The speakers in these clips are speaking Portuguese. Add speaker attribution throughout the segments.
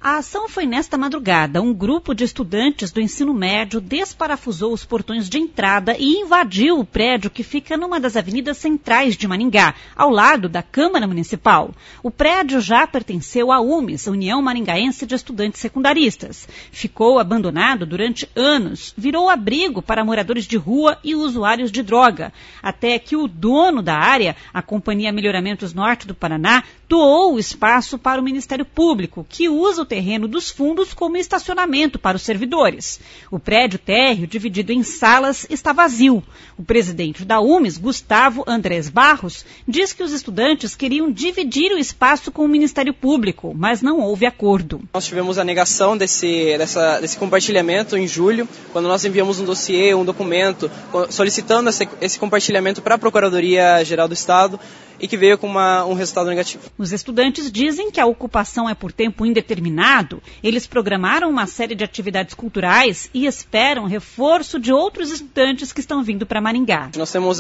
Speaker 1: A ação foi nesta madrugada. Um grupo de estudantes do ensino médio desparafusou os portões de entrada e invadiu o prédio que fica numa das avenidas centrais de Maringá, ao lado da Câmara Municipal. O prédio já pertenceu à UMES, União Maringaense de Estudantes Secundaristas. Ficou abandonado durante anos, virou abrigo para moradores de rua e usuários de droga, até que o dono da área, a Companhia Melhoramentos Norte do Paraná, doou o espaço para o Ministério Público, que usa o terreno dos fundos como estacionamento para os servidores. O prédio térreo, dividido em salas, está vazio. O presidente da UMES, Gustavo Andrés Barros, diz que os estudantes queriam dividir o espaço com o Ministério Público, mas não houve acordo.
Speaker 2: Nós tivemos a negação desse compartilhamento em julho, quando nós enviamos um dossiê, um documento, solicitando esse compartilhamento para a Procuradoria-Geral do Estado, e que veio com um resultado negativo.
Speaker 1: Os estudantes dizem que a ocupação é por tempo indeterminado. Eles programaram uma série de atividades culturais e esperam reforço de outros estudantes que estão vindo para Maringá.
Speaker 2: Nós temos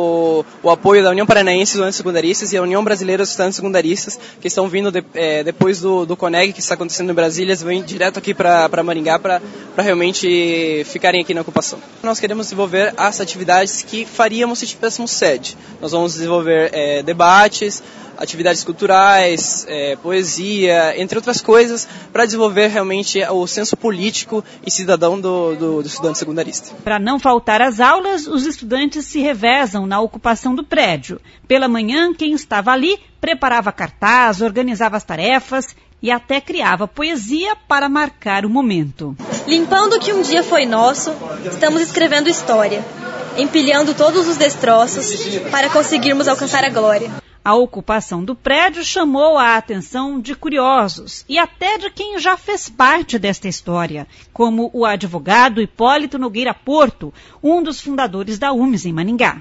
Speaker 2: o apoio da União Paranaense de Estudantes Secundaristas e a União Brasileira de Estudantes Secundaristas, que estão vindo depois do CONEG, que está acontecendo em Brasília, eles vêm direto aqui para Maringá para realmente ficarem aqui na ocupação. Nós queremos desenvolver as atividades que faríamos se tivéssemos sede. Nós vamos desenvolver debates, atividades culturais, poesia, entre outras coisas, para desenvolver realmente o senso político e cidadão do estudante secundarista.
Speaker 1: Para não faltar às aulas, os estudantes se revezam na ocupação do prédio. Pela manhã, quem estava ali preparava cartaz, organizava as tarefas e até criava poesia para marcar o momento.
Speaker 3: Limpando o que um dia foi nosso, estamos escrevendo história, empilhando todos os destroços para conseguirmos alcançar a glória.
Speaker 1: A ocupação do prédio chamou a atenção de curiosos e até de quem já fez parte desta história, como o advogado Hipólito Nogueira Porto, um dos fundadores da UMES em Maringá.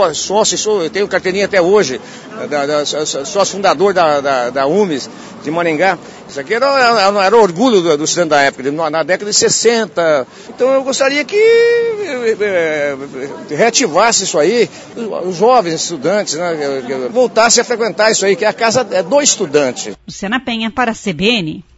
Speaker 4: Eu tenho carteirinha até hoje, sócio fundador da UMES de Maringá. Isso aqui era orgulho do estudante da época, na década de 60. Então eu gostaria que reativasse isso aí, os jovens estudantes, né, voltassem a frequentar isso aí, que a casa é do estudante.
Speaker 1: Luciana Penha para a CBN.